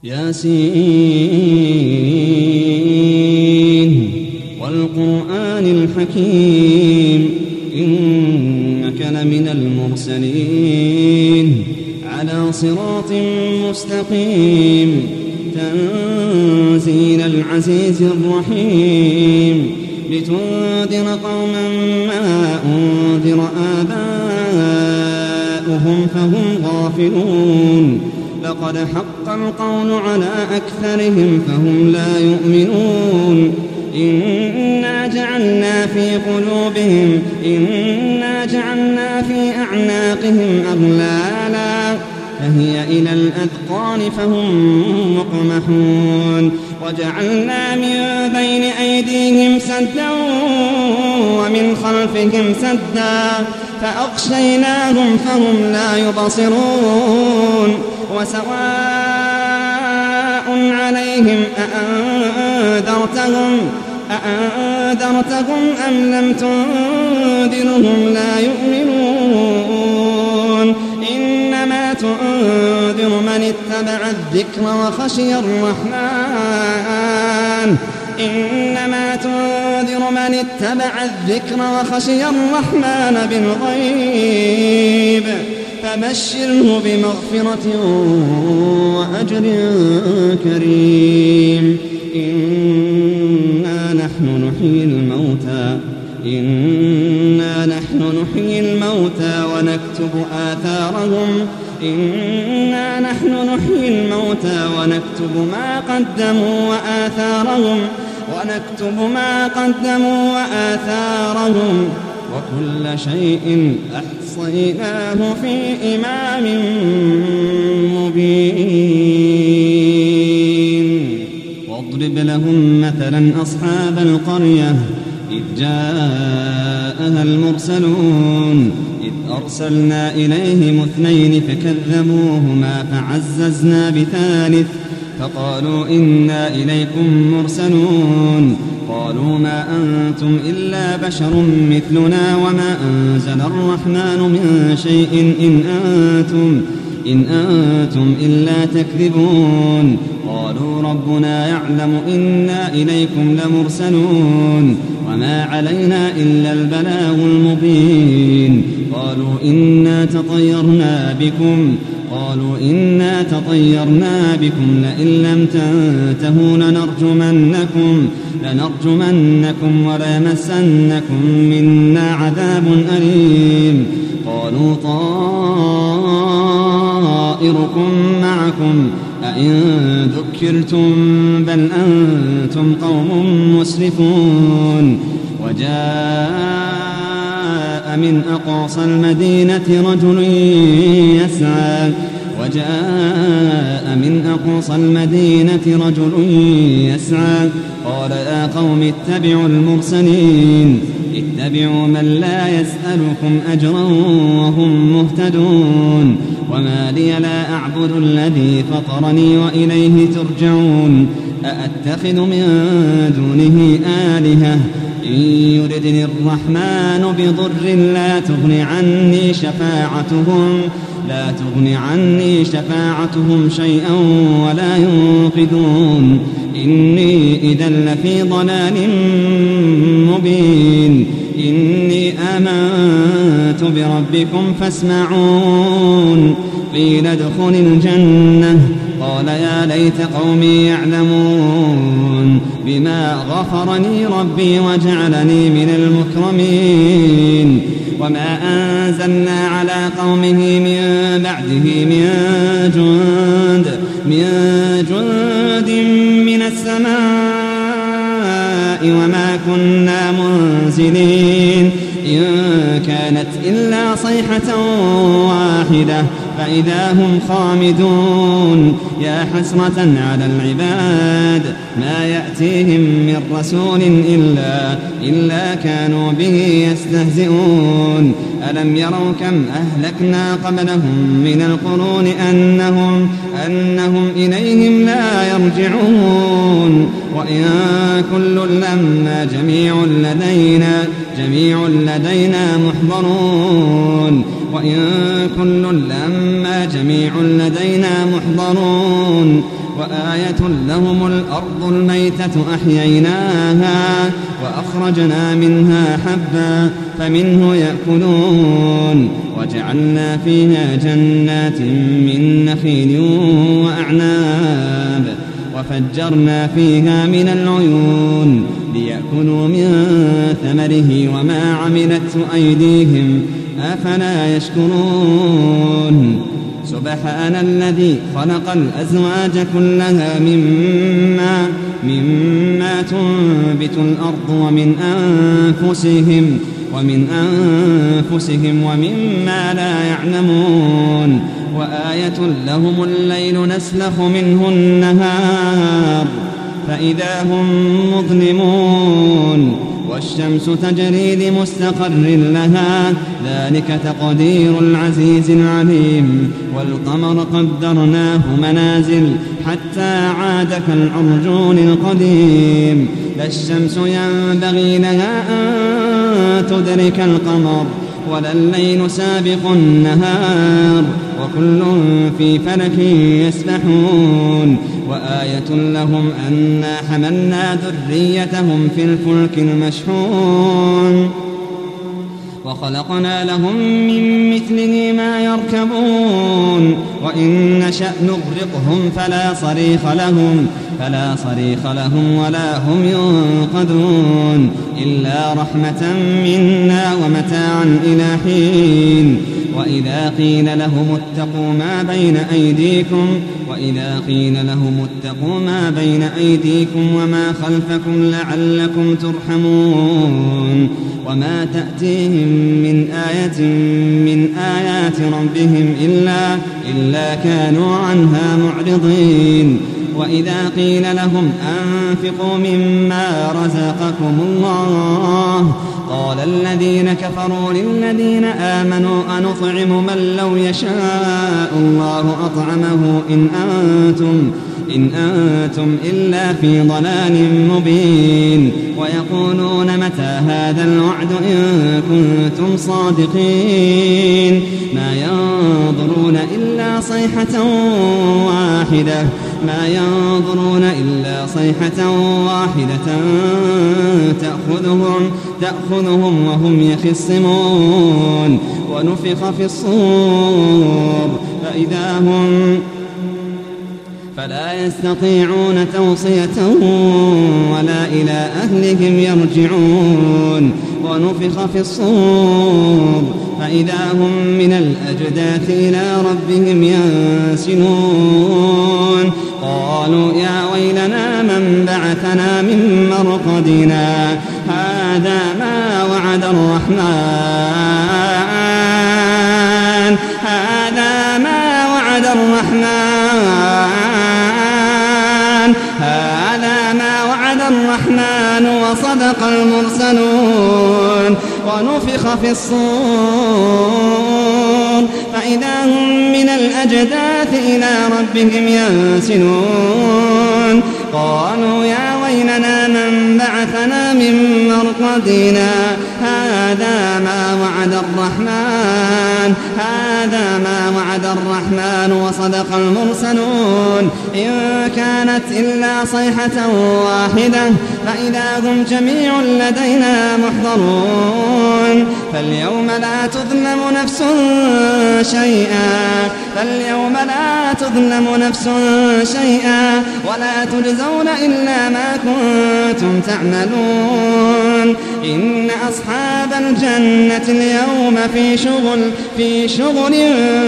ياسين والقرآن الحكيم إنك لمن المرسلين على صراط مستقيم تنزيل العزيز الرحيم لتنذر قوما ما أنذر آباؤهم فهم غافلون لقد حق القول على أكثرهم فهم لا يؤمنون إنا جعلنا في أعناقهم أغلالا فهي إلى الأذقان فهم مقمحون وجعلنا من بين أيديهم سدا ومن خلفهم سدا فأغشيناهم فهم لا يبصرون وسواء عليهم أأنذرتهم أم لم تنذرهم لا يؤمنون إنما تنذر من اتبع الذكر وخشي الرحمن بالغيب فبشره بمغفرة وأجر كريم إنا نحن نحيي الموتى ونكتب ما قدموا وآثارهم وكل شيء أحصيناه في إمام مبين واضرب لهم مثلا أصحاب القرية إذ جاءها المرسلون إذ أرسلنا إليهم 2 فكذبوهما فعززنا بثالث فقالوا إنا إليكم مرسلون قالوا ما أنتم إلا بشر مثلنا وما أنزل الرحمن من شيء إن أنتم إلا تكذبون قالوا ربنا يعلم إنا إليكم لمرسلون وما علينا إلا البلاغ المبين قالوا إنا تطيرنا بكم لئن لم تنتهوا لنرجمنكم وليمسنكم منا عذاب أليم قالوا طائركم معكم أئن ذكرتم بل أنتم قوم مسرفون وجاء من أقصى المدينة رجل يسعى قال يا قوم اتبعوا المرسلين اتبعوا من لا يسألكم أجرا وهم مهتدون وما لي لا أعبد الذي فطرني وإليه ترجعون أأتخذ من دونه آلهة إن يردني الرحمن بضر لا تغن عني شفاعتهم شيئا ولا ينقذون إني إذا لفي ضلال مبين إني آمنت بربكم فاسمعون قيل ادخل الجنة قال يا ليت قومي يعلمون بما غفرني ربي وجعلني من المكرمين وما أنزلنا على قومه من بعده من جند من السماء وما كنا منزلين إن كانت إلا صيحة واحدة فإذا هم خامدون يا حسرة على العباد ما يأتيهم من رسول إلا كانوا به يستهزئون ألم يروا كم أهلكنا قبلهم من القرون أنهم إليهم لا يرجعون وإن كل لما جميع لدينا محضرون وإن كل لما جميع جميع لدينا محضرون وآية لهم الأرض الميتة أحييناها وأخرجنا منها حبا فمنه يأكلون وجعلنا فيها جنات من نخيل وأعناب وفجرنا فيها من العيون ليأكلوا من ثمره وما عملته أيديهم أفلا يشكرون سبحان الذي خلق الأزواج كلها مما تنبت الأرض ومن أنفسهم ومما لا يعلمون وآية لهم الليل نسلخ منه النهار فإذا هم مظلمون والشمس تجري لمستقر لها ذلك تقدير العزيز العليم والقمر قدرناه منازل حتى عاد كالعرجون القديم لا الشمس ينبغي لها أن تدرك القمر ولا الليل سابق النهار وكل في فلك يسبحون وآية لهم أنا حملنا ذريتهم في الفلك المشحون وخلقنا لهم من مثله ما يركبون وإن نشأ نغرقهم فلا صريخ لهم ولا هم ينقذون إلا رحمة منا ومتاعا إلى حين وإذا قيل لهم اتقوا ما بين أيديكم وما خلفكم لعلكم ترحمون وما تأتيهم من آية من آيات ربهم إلا كانوا عنها معرضين وإذا قيل لهم أنفقوا مما رزقكم الله قال الذين كفروا للذين آمنوا أنطعم من لو يشاء الله أطعمه إن أنتم إلا في ضلال مبين ويقولون متى هذا الوعد إن كنتم صادقين ما ينظرون إلا صيحة واحدة تأخذهم وهم يخصمون ونفخ في الصور فإذا هم فلا يستطيعون توصية ولا إلى أهلهم يرجعون ونفخ في الصور فإذا هم من الأجداث إلى ربهم ينسلون قالوا يا ويلنا من بعثنا من مرقدنا هذا ما وعد الرحمن وصدق المرسلون ونفخ في الصور فإذا هم من الأجداث إلى ربهم ينسلون قالوا يا ويلنا من بعثنا من مرقدنا هذا ما وعد الرحمن وصدق المرسلون إن كانت إلا صيحة واحدة فإذا هم جميع لدينا محضرون فاليوم لا تظلم نفس شيئا ولا تجزون إلا ما كنتم تعملون إن أصحاب الجنة اليوم في شغل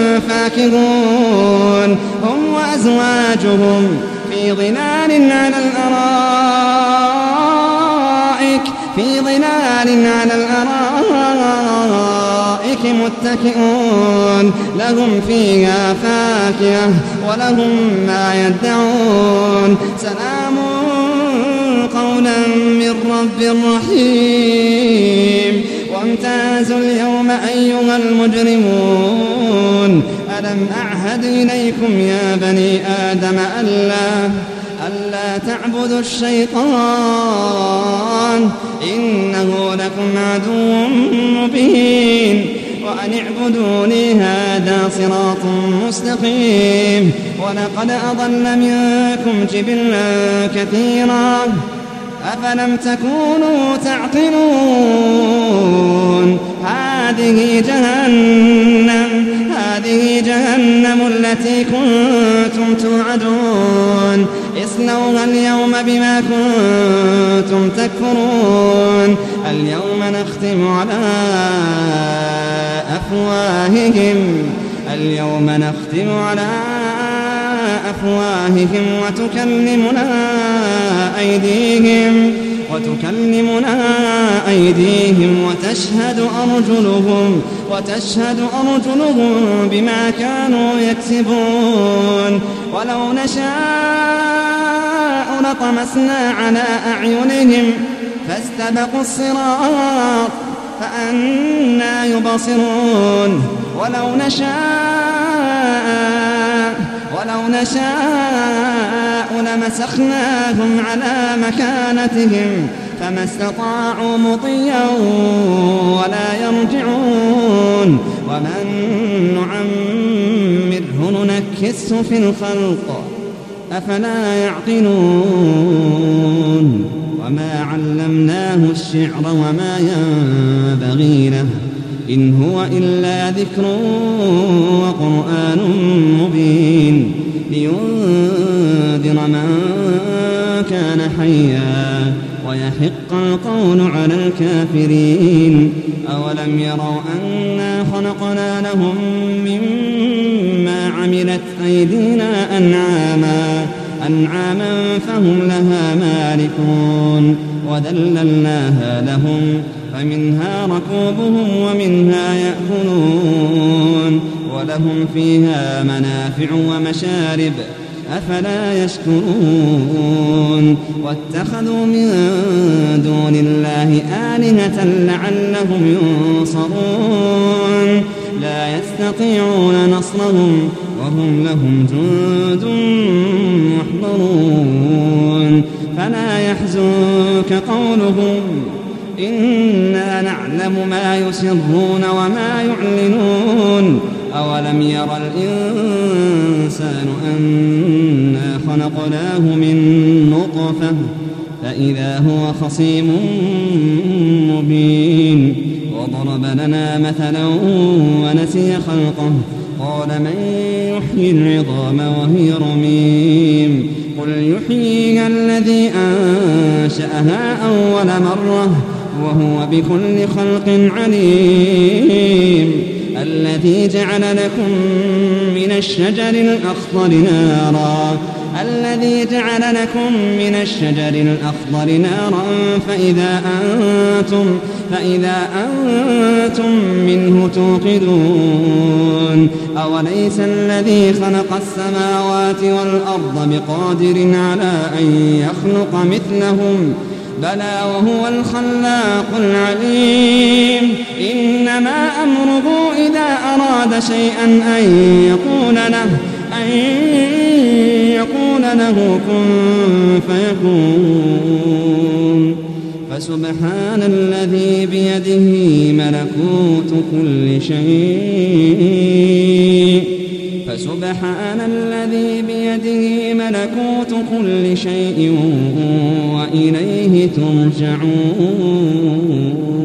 فاكهون هم وأزواجهم في ظلال على الأرائك متكئون لهم فيها فاكهة ولهم ما يدعون سلام قولا من رب رحيم وامتازوا اليوم أيها المجرمون ألم أعهد إليكم يا بني آدم ألا تعبدوا الشيطان إنه لكم عدو مبين وأن اعبدوني هذا صراط مستقيم. ولقد أضل منكم جبلا كثيرا أفلم تكونوا تعقلون. هذه جهنم التي كنتم توعدون اصلوها اليوم بما كنتم تكفرون. اليوم نختم على أفواههم وتكلمنا أيديهم وتشهد أرجلهم بما كانوا يكسبون. ولو نشاء لطمسنا على أعينهم فاستبقوا الصراط فأنى يبصرون. ولو نشاء لمسخناهم على مكانتهم فما استطاعوا مضيا ولا يرجعون. ومن نعمره ننكسه في الخلق أفلا يعقلون. وما علمناه الشعر وما ينبغي له إن هو إلا ذكر وقرآن مبين لينذر من كان حيا ويحق القول على الكافرين. أولم يروا أنا خلقنا لهم مما عملت أيدينا أنعاما فهم لها مالكون وذللناها لهم فمنها ركوبهم ومنها يأكلون ولهم فيها منافع ومشارب أفلا يشكرون. واتخذوا من دون الله آلهة لعلهم ينصرون لا يستطيعون نصرهم وهم لهم جند محضرون. فلا يحزنك قولهم إنا نعلم ما يسرون وما يعلنون. أولم ير الإنسان أنا خلقناه من نطفة فإذا هو خصيم مبين. وضرب لنا مثلا ونسي خلقه قال من يحيي العظام وهي رميم قل يحييها الذي أنشأها أول مرة وهو بكل خلق عليم. الذي جعل لكم من الشجر الأخضر نارا فإذا أنتم منه توقدون. أوليس الذي خلق السماوات والأرض بقادر على أن يخلق مثلهم بلى وهو الخلاق العليم. إنما أمره إذا أراد شيئا أن يقول له كن فيكون. فسبحان الذي بيده ملكوت كل شيء وإليه ترجعون.